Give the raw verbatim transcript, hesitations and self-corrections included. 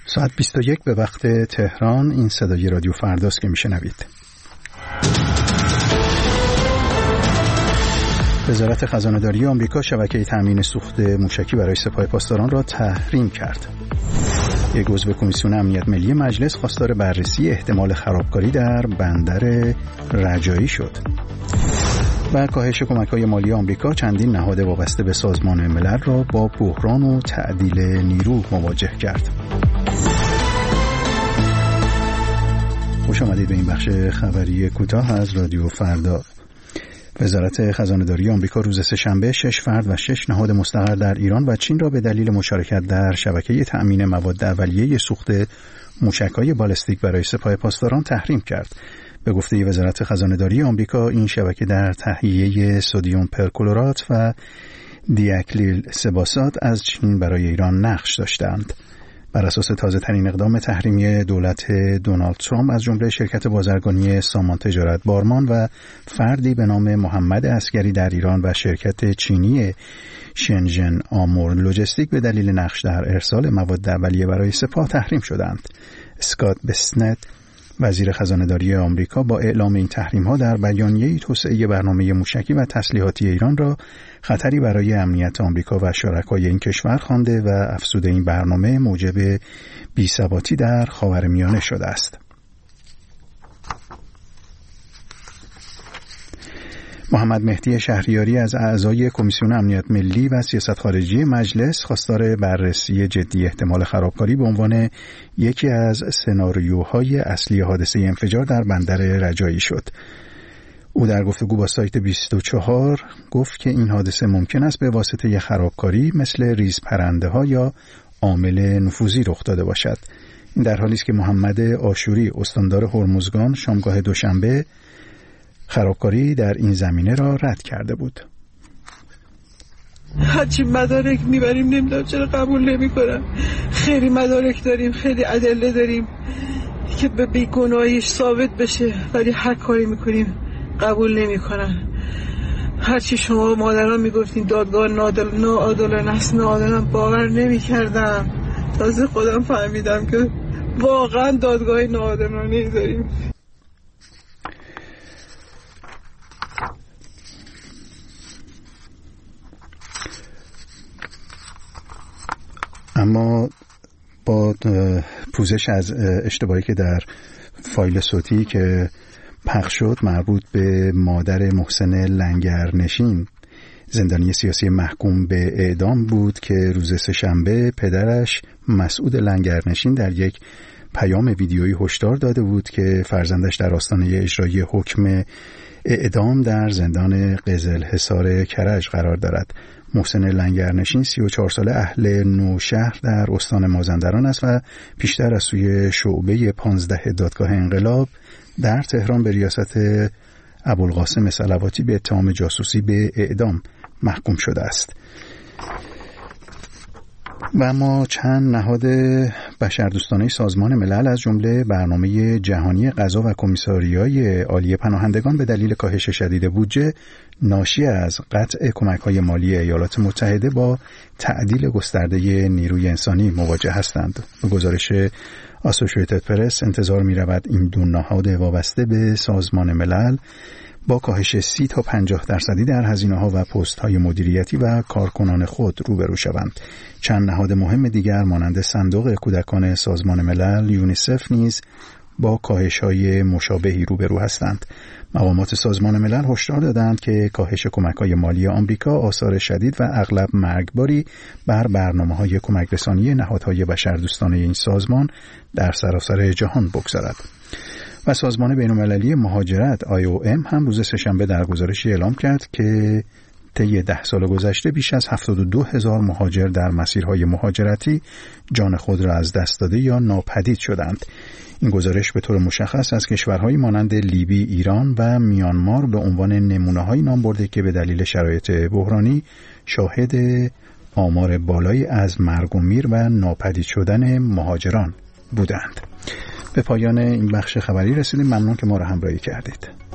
ساعت بیست و یک به وقت تهران. این صدای رادیو فرداست که میشنوید. وزارت خزانه‌داری آمریکا شبکه تامین سوخت موشکی برای سپاه پاسداران را تحریم کرد. یک عضو کمیسیون امنیت ملی مجلس خواستار بررسی احتمال خرابکاری در بندر رجایی شد. و کاهش کمک‌های مالی آمریکا چندین نهاد وابسته به سازمان ملل را با بحران و تعدیل نیرو مواجه کرد. خوش آمدید به این بخش خبری کوتاه از رادیو فردا. وزارت خزانه‌داری آمریکا روز سه‌شنبه شش فرد و شش نهاد مستقر در ایران و چین را به دلیل مشارکت در شبکه تأمین مواد اولیه سوخت موشک‌های بالستیک برای سپاه پاسداران تحریم کرد. به گفته وزارت خزانه‌داری آمریکا این شبکه در تهیه سدیم پرکلورات و دیاکلیل سباسات از چین برای ایران نقش داشتند. بر اساس تازه ترین اقدام تحریمی دولت دونالد ترامپ از جمله شرکت بازرگانی سامان تجارت بارمان و فردی به نام محمد عسکری در ایران و شرکت چینی شنژن آمور لوجستیک به دلیل نقش در ارسال مواد اولیه برای سپاه تحریم شدند. اسکات بسنت وزیر خزانه‌داری آمریکا با اعلام این تحریم‌ها در بیانیه‌ای توسعه برنامه موشکی و تسلیحاتی ایران را خطری برای امنیت آمریکا و شرکای این کشور خوانده و افزوده این برنامه موجب بی‌ثباتی در خاورمیانه شده است. محمد مهدی شهریاری از اعضای کمیسیون امنیت ملی و سیاست خارجی مجلس خواستار بررسی جدی احتمال خرابکاری به عنوان یکی از سناریوهای اصلی حادثه انفجار در بندر رجایی شد. او در گفتگو با سایت بیست و چهار گفت که این حادثه ممکن است به واسطه خرابکاری مثل ریز پرنده ها یا عامل نفوذی رخ داده باشد. این در حالی است که محمد آشوری استاندار هرمزگان شامگاه دوشنبه خرابکاری در این زمینه را رد کرده بود. هرچی مدارک میبریم نمیدونم چرا قبول نمیکنن. خیلی مدارک داریم، خیلی ادله داریم که به بیگناهیش ثابت بشه، ولی هر کاری میکنیم قبول نمیکنن. هرچی شما مادران میگفتین دادگاه ناعادلانه است، ناعادلانه باور نمیکردم. تازه خودم فهمیدم که واقعا دادگاه ناعادلانه داریم. اما با پوزش از اشتباهی که در فایل صوتی که پخش شد مربوط به مادر محسن لنگرنشین زندانی سیاسی محکوم به اعدام بود که روز سه‌شنبه پدرش مسعود لنگرنشین در یک پیام ویدیویی هشدار داده بود که فرزندش در آستانه اجرای حکم اعدام در زندان قزلحصار کرج قرار دارد. محسن لنگرنشین سی و چهار ساله اهل نوشهر در استان مازندران است و پیشتر از سوی شعبه پانزده دادگاه انقلاب در تهران به ریاست ابوالقاسم صلواتی به اتهام جاسوسی به اعدام محکوم شده است. و اما چند نهاد بشردوستانه سازمان ملل از جمله برنامه جهانی غذا و کمیساریای عالی پناهندگان به دلیل کاهش شدید بودجه ناشی از قطع کمک‌های مالی ایالات متحده با تعدیل گسترده نیروی انسانی مواجه هستند. به گزارش آسوشییتد پرس انتظار می‌رود این دو نهاد وابسته به سازمان ملل با کاهش سی تا پنجاه درصدی در هزینه‌ها و پست‌های مدیریتی و کارکنان خود روبرو شوند. چند نهاد مهم دیگر مانند صندوق کودکان سازمان ملل یونیسف نیز با کاهش‌های مشابهی روبرو هستند. مقامات سازمان ملل هشدار دادند که کاهش کمک‌های مالی آمریکا آثار شدید و اغلب مرگباری بر برنامه‌های کمک‌رسانی نهادهای بشردوستانه این سازمان در سراسر جهان بگذارد. و سازمان بین‌المللی مهاجرت آی او ام هم روز سه‌شنبه در گزارشی اعلام کرد که طی ده سال گذشته بیش از هفتاد و دو هزار مهاجر در مسیرهای مهاجرتی جان خود را از دست داده یا ناپدید شدند. این گزارش به طور مشخص از کشورهایی مانند لیبی، ایران و میانمار به عنوان نمونه‌هایی نام برده که به دلیل شرایط بحرانی شاهد آمار بالایی از مرگ و میر و ناپدید شدن مهاجران بودند. به پایان این بخش خبری رسیدیم. ممنون که ما را همراهی کردید.